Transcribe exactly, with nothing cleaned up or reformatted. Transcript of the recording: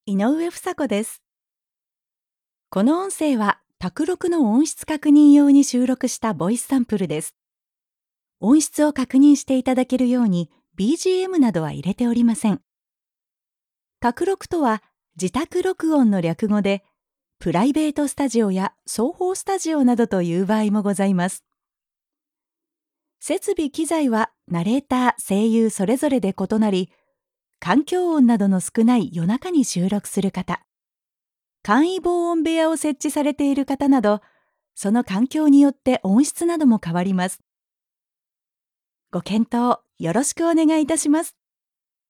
井上房子です。この音声は卓録の音質確認用に収録したボイスサンプルです。音質を確認していただけるように ビージーエム などは入れておりません。卓録とは自宅録音の略語で、プライベートスタジオや双方スタジオなどという場合もございます。設備機材はナレーター、声優それぞれで異なり、環境音などの少ない夜中に収録する方、簡易防音部屋を設置されている方など、その環境によって音質なども変わります。ご検討よろしくお願いいたします。